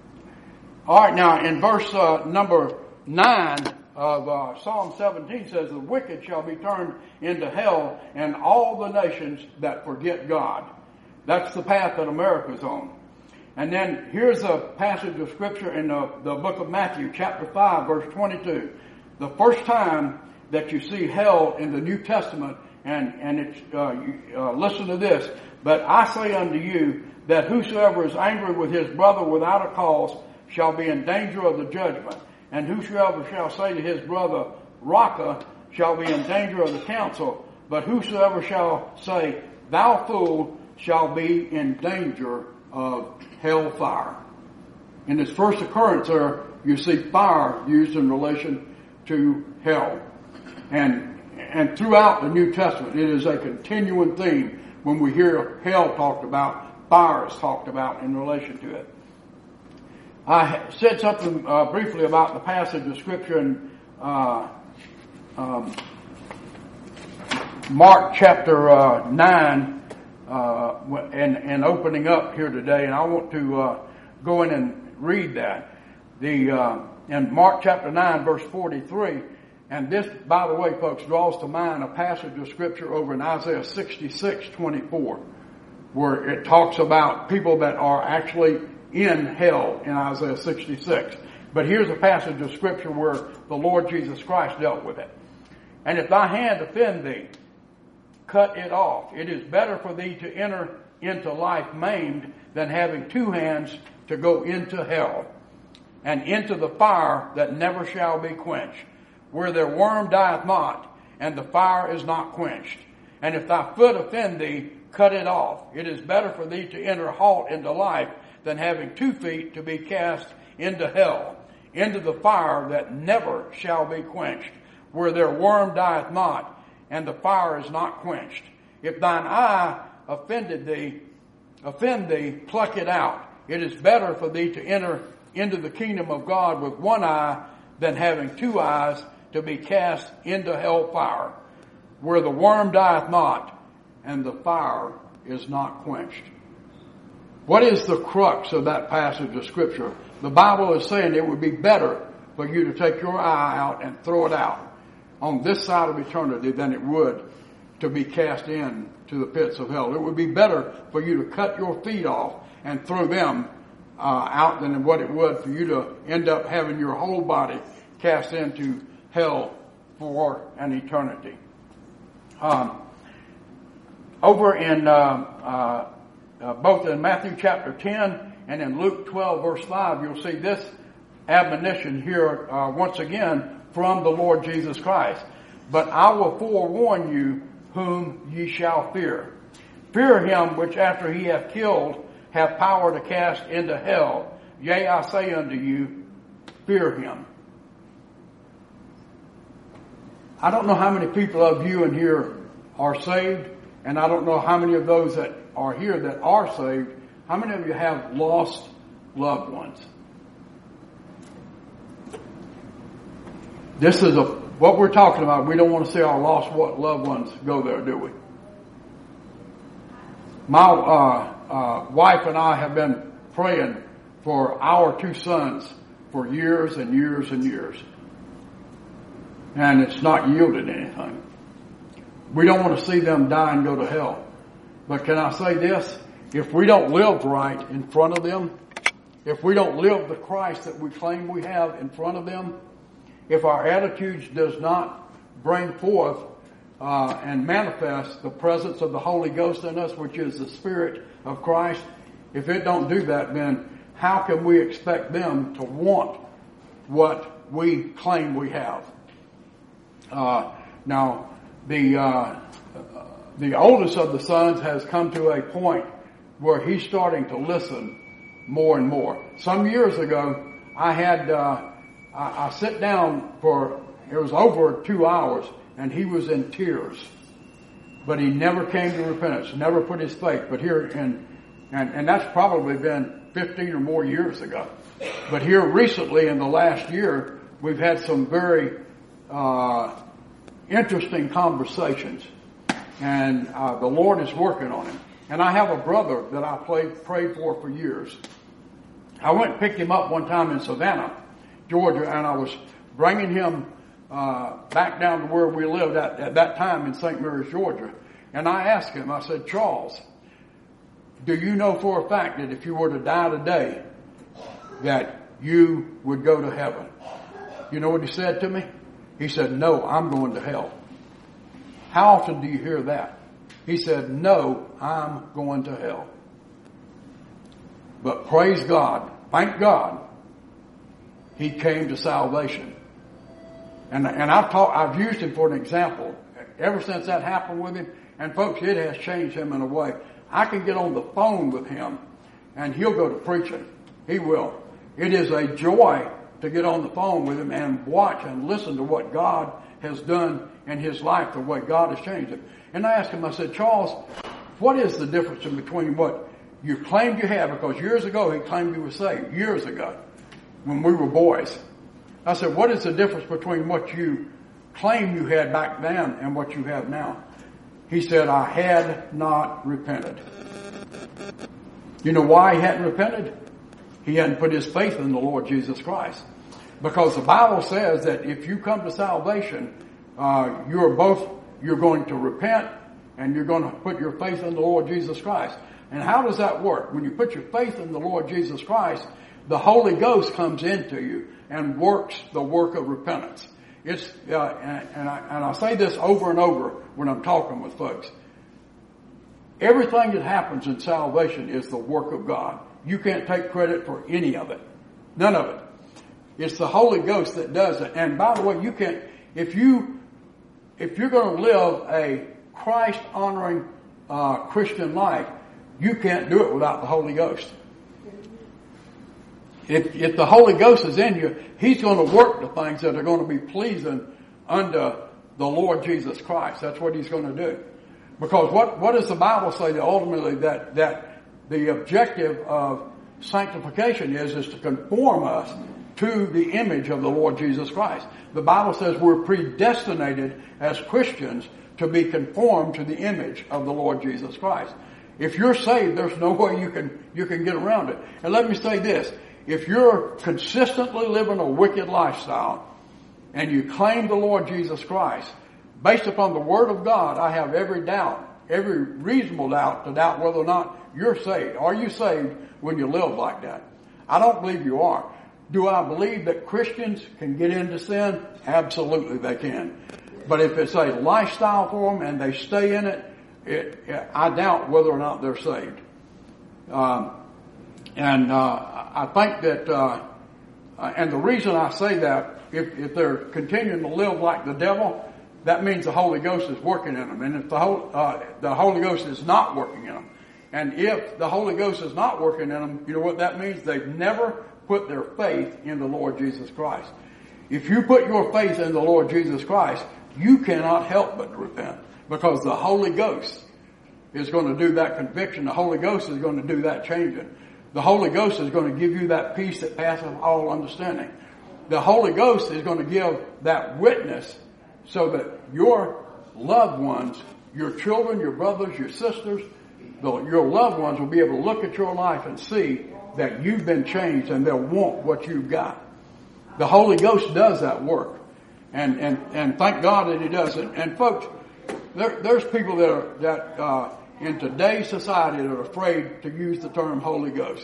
all right, now in verse, uh, number nine, of uh, Psalm seventeen says, the wicked shall be turned into hell and all the nations that forget God. That's the path that America's on. And then here's a passage of scripture in the, the book of Matthew, chapter five, verse twenty-two. The first time that you see hell in the New Testament, and, and it's, uh, you, uh, listen to this. But I say unto you that whosoever is angry with his brother without a cause shall be in danger of the judgment. And whosoever shall say to his brother, Raca, shall be in danger of the council. But whosoever shall say, thou fool, shall be in danger of hellfire. In this first occurrence there, you see fire used in relation to hell. And, and throughout the New Testament, it is a continuing theme. When we hear hell talked about, fire is talked about in relation to it. I said something uh, briefly about the passage of scripture in uh, um, Mark chapter uh, nine, uh, and, and opening up here today, and I want to uh, go in and read that. The uh, in Mark chapter nine, verse forty-three, and this, by the way, folks, draws to mind a passage of scripture over in Isaiah sixty-six twenty-four, where it talks about people that are actually in hell in Isaiah sixty-six. But here's a passage of scripture where the Lord Jesus Christ dealt with it. And if thy hand offend thee, cut it off. It is better for thee to enter into life maimed than having two hands to go into hell and into the fire that never shall be quenched, where their worm dieth not and the fire is not quenched. And if thy foot offend thee, cut it off. It is better for thee to enter halt into life than having two feet to be cast into hell, into the fire that never shall be quenched, where their worm dieth not, and the fire is not quenched. If thine eye offended thee, offend thee, pluck it out. It is better for thee to enter into the kingdom of God with one eye than having two eyes to be cast into hell fire, where the worm dieth not, and the fire is not quenched. What is the crux of that passage of Scripture? The Bible is saying it would be better for you to take your eye out and throw it out on this side of eternity than it would to be cast in to the pits of hell. It would be better for you to cut your feet off and throw them uh, out than what it would for you to end up having your whole body cast into hell for an eternity. Um, over in uh, uh, uh, both in Matthew chapter ten and in Luke twelve verse five, you'll see this admonition here uh, once again from the Lord Jesus Christ. But I will forewarn you whom ye shall fear. Fear him which after he hath killed hath power to cast into hell. Yea, I say unto you, fear him. I don't know how many people of you in here are saved, and I don't know how many of those that are here that are saved. How many of you have lost loved ones? This is a, what we're talking about. We don't want to see our lost loved ones go there, do we? My uh, uh, wife and I have been praying for our two sons for years and years and years. And it's not yielded anything. We don't want to see them die and go to hell. But can I say this? If we don't live right in front of them, if we don't live the Christ that we claim we have in front of them, if our attitudes does not bring forth uh, and manifest the presence of the Holy Ghost in us, which is the Spirit of Christ, if it don't do that, then how can we expect them to want what we claim we have? Uh, now, the uh, the oldest of the sons has come to a point where he's starting to listen more and more. Some years ago, I had uh, I, I sit down for it was over two hours, and he was in tears, but he never came to repentance, never put his faith. But here in and and that's probably been fifteen or more years ago. But here recently, in the last year, we've had some very Uh, interesting conversations, and uh, the Lord is working on him. And I have a brother that I played, prayed for for years. I went and picked him up one time in Savannah, Georgia, and I was bringing him uh, back down to where we lived at, at that time in Saint Mary's, Georgia. And I asked him, I said, Charles, do you know for a fact that if you were to die today, that you would go to heaven? You know what he said to me? He said, no, I'm going to hell. How often do you hear that? He said, no, I'm going to hell. But praise God, thank God, he came to salvation. And, and I've taught, I've used him for an example ever since that happened with him. And folks, it has changed him in a way. I can get on the phone with him and he'll go to preaching. He will. It is a joy to get on the phone with him and watch and listen to what God has done in his life, the way God has changed him. And I asked him, I said, Charles, what is the difference in between what you claimed you had? Because years ago he claimed you were saved, years ago, when we were boys. I said, what is the difference between what you claimed you had back then and what you have now? He said, I had not repented. You know why he hadn't repented? He hadn't put his faith in the Lord Jesus Christ. Because the Bible says that if you come to salvation, uh, you're both, you're going to repent and you're going to put your faith in the Lord Jesus Christ. And how does that work? When you put your faith in the Lord Jesus Christ, the Holy Ghost comes into you and works the work of repentance. It's, uh, and, and, I, and I say this over and over when I'm talking with folks. Everything that happens in salvation is the work of God. You can't take credit for any of it. None of it. It's the Holy Ghost that does it. And by the way, you can't, if you, if you're going to live a Christ-honoring, uh, Christian life, you can't do it without the Holy Ghost. If, if the Holy Ghost is in you, He's going to work the things that are going to be pleasing unto the Lord Jesus Christ. That's what He's going to do. Because what, what does the Bible say that ultimately that, that the objective of sanctification is, is to conform us to the image of the Lord Jesus Christ. The Bible says we're predestinated as Christians to be conformed to the image of the Lord Jesus Christ. If you're saved, there's no way you can, you can get around it. And let me say this. If you're consistently living a wicked lifestyle and you claim the Lord Jesus Christ, based upon the Word of God, I have every doubt, every reasonable doubt to doubt whether or not you're saved. Are you saved when you live like that? I don't believe you are. Do I believe that Christians can get into sin? Absolutely they can. But if it's a lifestyle for them and they stay in it, it, it I doubt whether or not they're saved. Um, and uh, I think that, uh, and the reason I say that, if, if they're continuing to live like the devil, that means the Holy Ghost is working in them. And if the, whole, uh, the Holy Ghost is not working in them, and if the Holy Ghost is not working in them, you know what that means? They've never put their faith in the Lord Jesus Christ. If you put your faith in the Lord Jesus Christ, you cannot help but repent, because the Holy Ghost is going to do that conviction. The Holy Ghost is going to do that changing. The Holy Ghost is going to give you that peace that passeth all understanding. The Holy Ghost is going to give that witness so that your loved ones, your children, your brothers, your sisters, the, your loved ones will be able to look at your life and see that you've been changed, and they'll want what you've got. The Holy Ghost does that work. And, and, and thank God that He does it. And folks, there, there's people that are, that, uh, in today's society that are afraid to use the term Holy Ghost.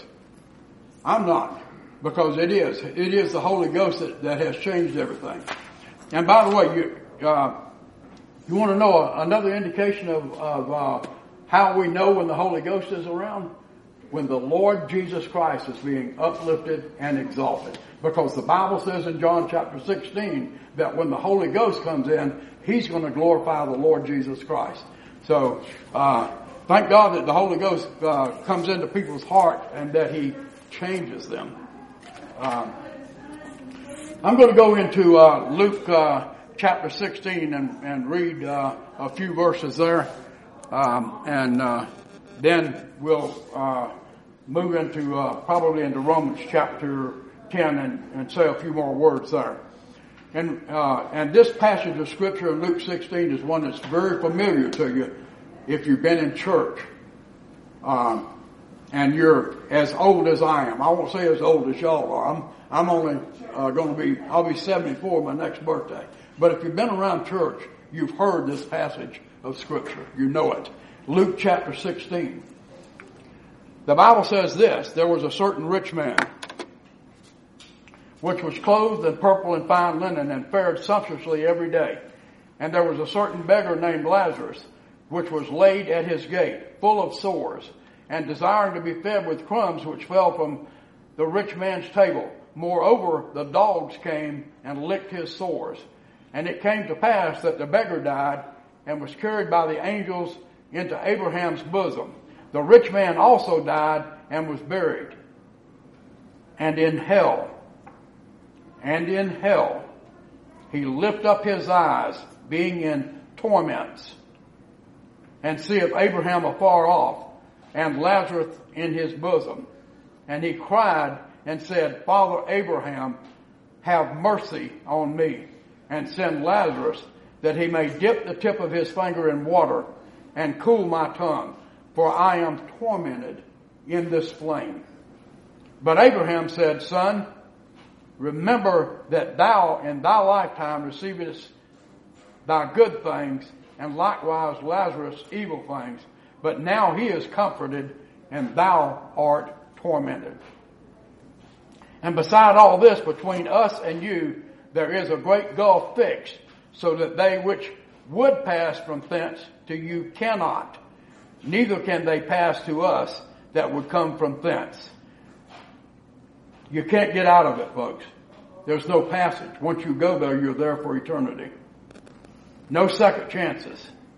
I'm not, because it is. It is the Holy Ghost that, that has changed everything. And by the way, you, uh, you want to know another indication of, of, uh, how we know when the Holy Ghost is around? When the Lord Jesus Christ is being uplifted and exalted. Because the Bible says in John chapter sixteen that when the Holy Ghost comes in, He's going to glorify the Lord Jesus Christ. So, uh, thank God that the Holy Ghost uh, comes into people's heart and that He changes them. Uh, I'm going to go into uh, Luke uh, chapter sixteen and, and read uh, a few verses there. Um, and uh, then we'll uh, move into uh, probably into Romans chapter ten and, and say a few more words there. And uh, and this passage of Scripture in Luke sixteen is one that's very familiar to you if you've been in church. Um, and you're as old as I am. I won't say as old as y'all are. I'm I'm only uh, going to be, I'll be seventy-four my next birthday. But if you've been around church, you've heard this passage of Scripture. You know it. Luke chapter sixteen. The Bible says this: there was a certain rich man, which was clothed in purple and fine linen, and fared sumptuously every day. And there was a certain beggar named Lazarus, which was laid at his gate, full of sores, and desiring to be fed with crumbs which fell from the rich man's table. Moreover, the dogs came and licked his sores. And it came to pass that the beggar died and was carried by the angels into Abraham's bosom. The rich man also died and was buried. And in hell, and in hell, he lift up his eyes, being in torments, and seeth Abraham afar off, and Lazarus in his bosom. And he cried and said, Father Abraham, have mercy on me, and send Lazarus, that he may dip the tip of his finger in water, and cool my tongue, for I am tormented in this flame. But Abraham said, Son, remember that thou in thy lifetime receivest thy good things, and likewise Lazarus evil things. But now he is comforted, and thou art tormented. And beside all this, between us and you, there is a great gulf fixed, so that they which would pass from thence to you cannot, neither can they pass to us that would come from thence. You can't get out of it, folks. There's no passage. Once you go there, you're there for eternity. No second chances.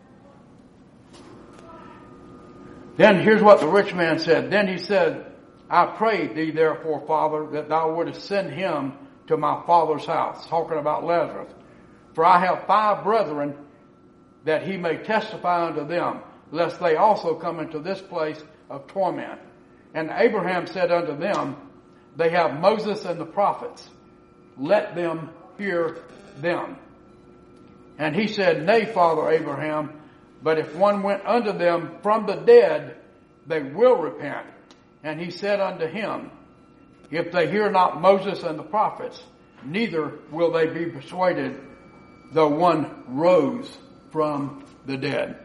Then here's what the rich man said. Then he said, I pray thee therefore, Father, that thou wouldest send him to my father's house. Talking about Lazarus. For I have five brethren, that he may testify unto them, lest they also come into this place of torment. And Abraham said unto them, they have Moses and the prophets. Let them hear them. And he said, Nay, Father Abraham, but if one went unto them from the dead, they will repent. And he said unto him, if they hear not Moses and the prophets, neither will they be persuaded, though one rose from the dead.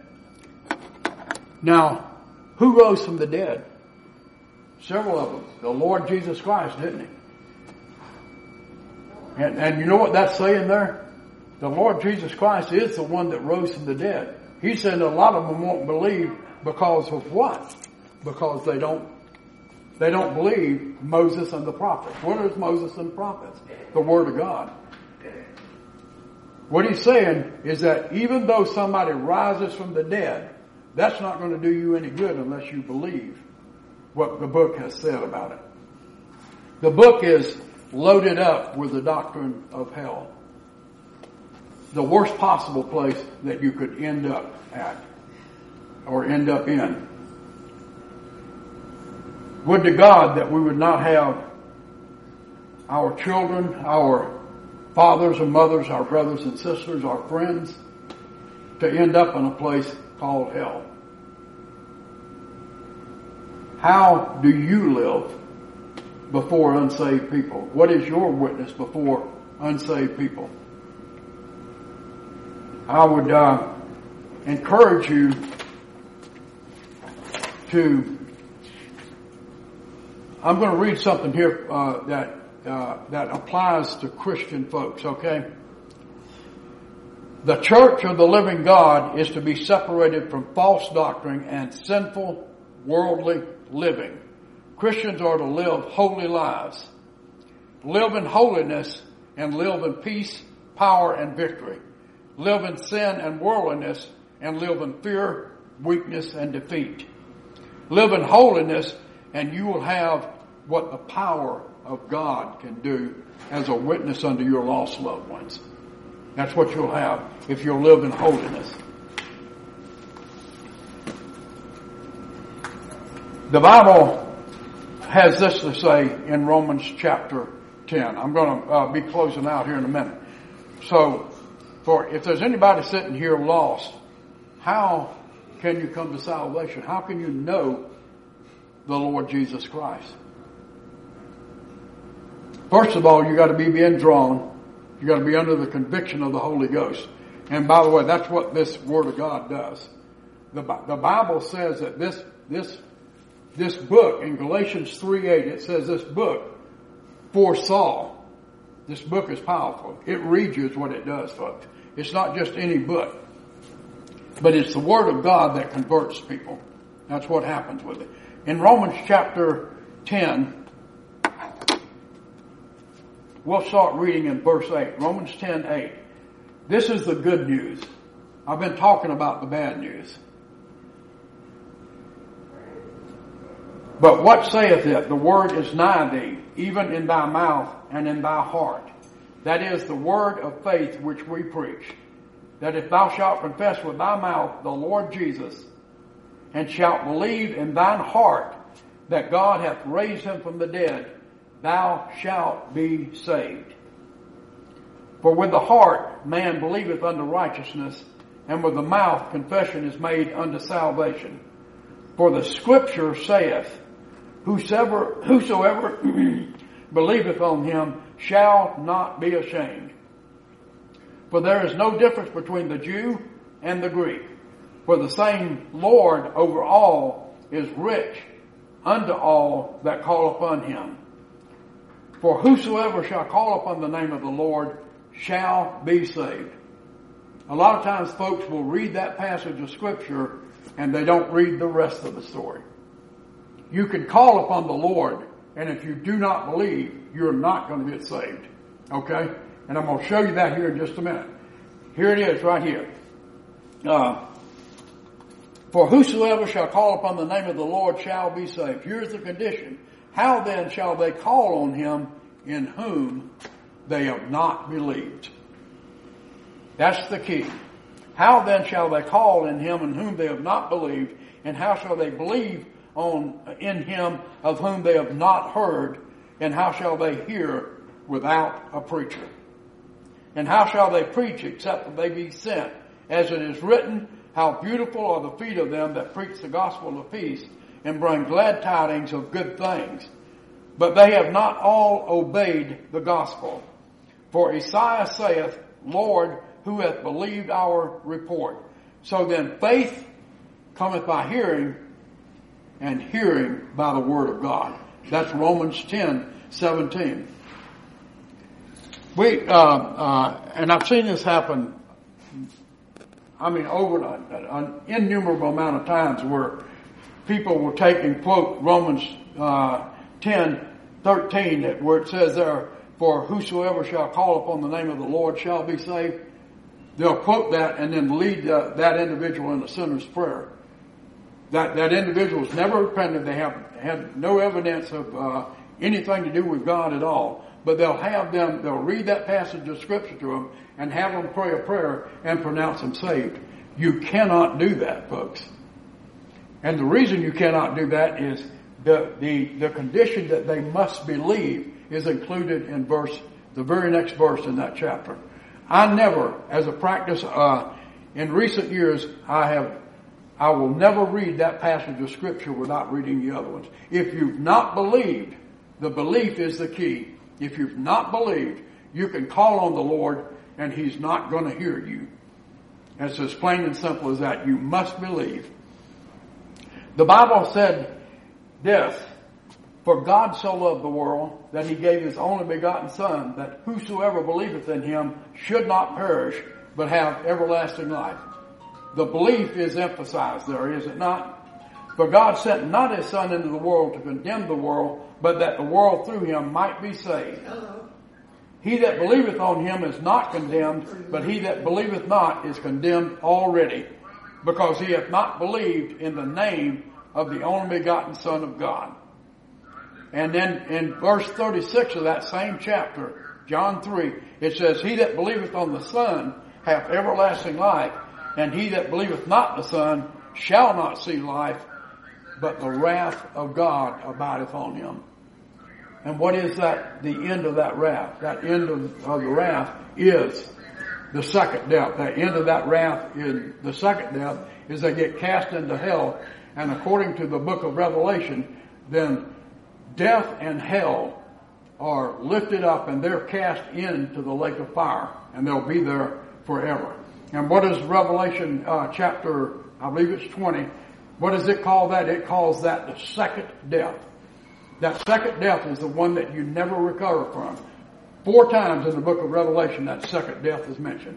Now, who rose from the dead? Several of them. The Lord Jesus Christ, didn't he? And, and you know what that's saying there? The Lord Jesus Christ is the one that rose from the dead. He said a lot of them won't believe because of what? Because they don't They don't believe Moses and the prophets. What is Moses and the prophets? The Word of God. What he's saying is that even though somebody rises from the dead, that's not going to do you any good unless you believe what the book has said about it. The book is loaded up with the doctrine of hell. The worst possible place that you could end up at or end up in. Would to God that we would not have our children, our fathers and mothers, our brothers and sisters, our friends, to end up in a place called hell. How do you live before unsaved people? What is your witness before unsaved people? I would uh, encourage you to I'm going to read something here uh, that uh, that applies to Christian folks, okay? The church of the living God is to be separated from false doctrine and sinful, worldly living. Christians are to live holy lives. Live in holiness and live in peace, power, and victory. Live in sin and worldliness and live in fear, weakness, and defeat. Live in holiness and you will have what the power of God can do as a witness unto your lost loved ones. That's what you'll have if you'll live in holiness. The Bible has this to say in Romans chapter ten. I'm going to uh, be closing out here in a minute. So, for if there's anybody sitting here lost, how can you come to salvation? How can you know the Lord Jesus Christ? First of all, you got to be being drawn. You got to be under the conviction of the Holy Ghost. And by the way, that's what this Word of God does. The, the Bible says that this this this book in Galatians three eight, it says this book foresaw. This book is powerful. It reads you is what it does, folks. It's not just any book, but it's the Word of God that converts people. That's what happens with it. In Romans chapter ten, we'll start reading in verse eight. Romans ten eight. This is the good news. I've been talking about the bad news. But what saith it? The word is nigh thee, even in thy mouth and in thy heart. That is the word of faith which we preach. That if thou shalt confess with thy mouth the Lord Jesus, and shalt believe in thine heart that God hath raised him from the dead, thou shalt be saved. For with the heart man believeth unto righteousness, and with the mouth confession is made unto salvation. For the scripture saith, Whosoever, whosoever believeth on him shall not be ashamed. For there is no difference between the Jew and the Greek. For the same Lord over all is rich unto all that call upon him. For whosoever shall call upon the name of the Lord shall be saved. A lot of times folks will read that passage of scripture and they don't read the rest of the story. You can call upon the Lord, and if you do not believe, you're not going to get saved. Okay? And I'm going to show you that here in just a minute. Here it is right here. Uh, For whosoever shall call upon the name of the Lord shall be saved. Here's the condition. How then shall they call on him in whom they have not believed? That's the key. How then shall they call in him in whom they have not believed? And how shall they believe on in him of whom they have not heard? And how shall they hear without a preacher? And how shall they preach except that they be sent? As it is written, how beautiful are the feet of them that preach the gospel of peace and bring glad tidings of good things. But they have not all obeyed the gospel. For Isaiah saith, Lord, who hath believed our report? So then faith cometh by hearing, and hearing by the word of God. That's Romans ten seventeen. We, uh, uh, and I've seen this happen, I mean, over an, an innumerable amount of times where people will take and quote Romans uh, ten thirteen, where it says there, for whosoever shall call upon the name of the Lord shall be saved. They'll quote that and then lead uh, that individual in a sinner's prayer. That that individual's never repented. They have had no evidence of uh, anything to do with God at all. But they'll have them, they'll read that passage of scripture to them and have them pray a prayer and pronounce them saved. You cannot do that, folks. And the reason you cannot do that is the, the, the condition that they must believe is included in verse, the very next verse in that chapter. I never, as a practice, uh, in recent years, I have, I will never read that passage of scripture without reading the other ones. If you've not believed, the belief is the key. If you've not believed, you can call on the Lord and He's not going to hear you. And it's as plain and simple as that. You must believe. The Bible said this, for God so loved the world that He gave His only begotten Son, that whosoever believeth in Him should not perish, but have everlasting life. The belief is emphasized there, is it not? For God sent not His Son into the world to condemn the world, but that the world through Him might be saved. Hello. He that believeth on Him is not condemned, but he that believeth not is condemned already, because he hath not believed in the name of the only begotten Son of God. And then in verse thirty-six of that same chapter, John three, it says, he that believeth on the Son hath everlasting life, and he that believeth not the Son shall not see life, but the wrath of God abideth on him. And what is that, the end of that wrath? That end of, of the wrath is the second death. The end of that wrath is the second death is they get cast into hell. And according to the book of Revelation, then death and hell are lifted up and they're cast into the lake of fire. And they'll be there forever. And what is Revelation uh, chapter, I believe it's twenty, what does it call that? It calls that the second death. That second death is the one that you never recover from. Four times in the book of Revelation that second death is mentioned.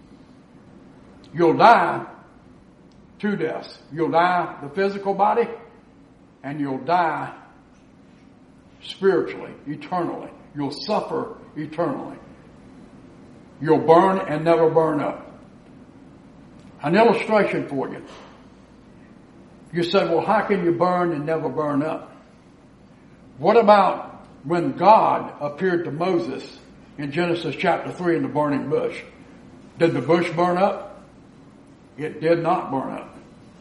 You'll die two deaths. You'll die the physical body, and you'll die spiritually, eternally. You'll suffer eternally. You'll burn and never burn up. An illustration for you. You said, well, how can you burn and never burn up? What about when God appeared to Moses in Genesis chapter three in the burning bush? Did the bush burn up? It did not burn up.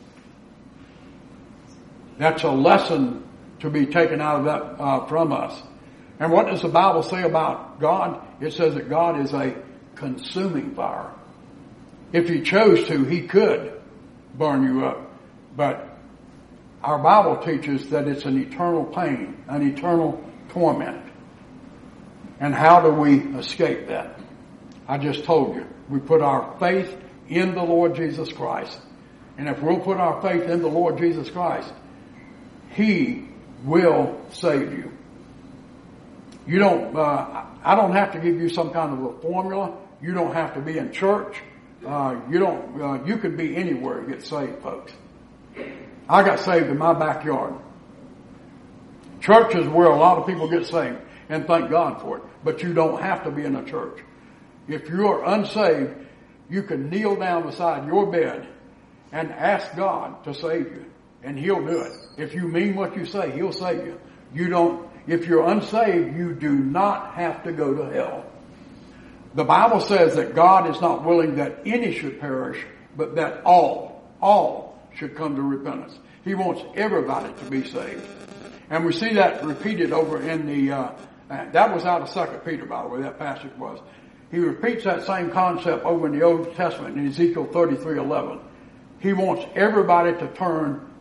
That's a lesson to be taken out of that uh, from us. And what does the Bible say about God? It says that God is a consuming fire. If He chose to, He could burn you up. But our Bible teaches that it's an eternal pain, an eternal torment. And how do we escape that? I just told you. We put our faith in the Lord Jesus Christ. And if we'll put our faith in the Lord Jesus Christ, He will save you. You don't, uh, I don't have to give you some kind of a formula. You don't have to be in church. Uh, you don't, uh, you can be anywhere and get saved, folks. I got saved in my backyard. Church is where a lot of people get saved, and thank God for it. But you don't have to be in a church. If you're unsaved, you can kneel down beside your bed and ask God to save you, and He'll do it. If you mean what you say, He'll save you. You don't, if you're unsaved, you do not have to go to hell. The Bible says that God is not willing that any should perish, but that all, all should come to repentance. He wants everybody to be saved. And we see that repeated over in the, uh, that was out of Second Peter, by the way, that passage was. He repeats that same concept over in the Old Testament in Ezekiel thirty-three eleven. He wants everybody to turn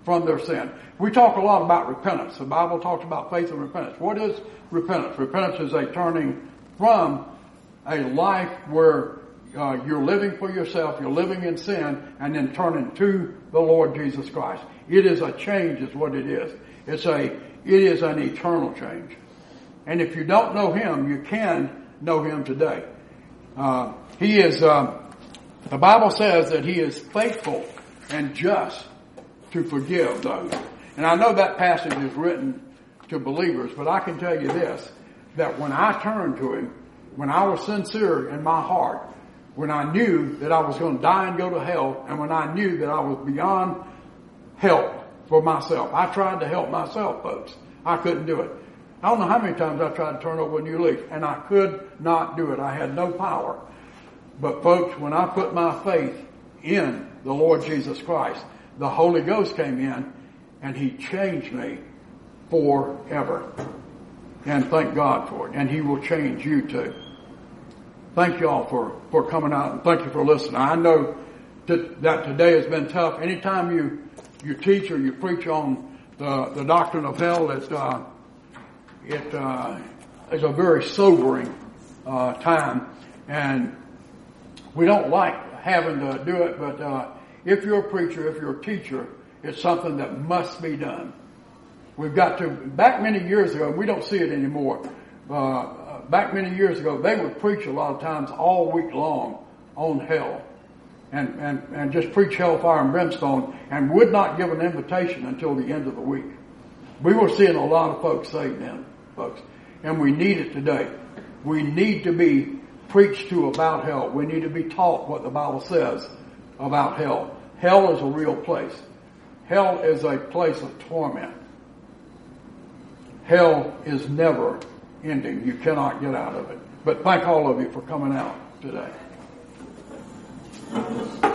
from their sin. We talk a lot about repentance. The Bible talks about faith and repentance. What is repentance? Repentance is a turning from a life where uh, you're living for yourself, you're living in sin, and then turning to the Lord Jesus Christ. It is a change is what it is. It's a, it is an eternal change. And if you don't know Him, you can know Him today. Uh, he is, uh, the Bible says that He is faithful and just to forgive those. And I know that passage is written to believers, but I can tell you this, that when I turned to Him, when I was sincere in my heart, when I knew that I was going to die and go to hell, and when I knew that I was beyond help for myself. I tried to help myself, folks. I couldn't do it. I don't know how many times I tried to turn over a new leaf, and I could not do it. I had no power. But folks, when I put my faith in the Lord Jesus Christ, the Holy Ghost came in, and He changed me forever. And thank God for it. And He will change you too. Thank you all for, for coming out, and thank you for listening. I know that, that today has been tough. Anytime you, you teach or you preach on the, the doctrine of hell, it, uh, it, uh, is a very sobering, uh, time. And we don't like having to do it, but, uh, if you're a preacher, if you're a teacher, it's something that must be done. We've got to, back many years ago, we don't see it anymore. Uh, back many years ago, they would preach a lot of times all week long on hell. And, and, and just preach hellfire and brimstone and would not give an invitation until the end of the week. We were seeing a lot of folks saved then, folks. And we need it today. We need to be preached to about hell. We need to be taught what the Bible says about hell. Hell is a real place. Hell is a place of torment. Hell is never ending. You cannot get out of it. But thank all of you for coming out today.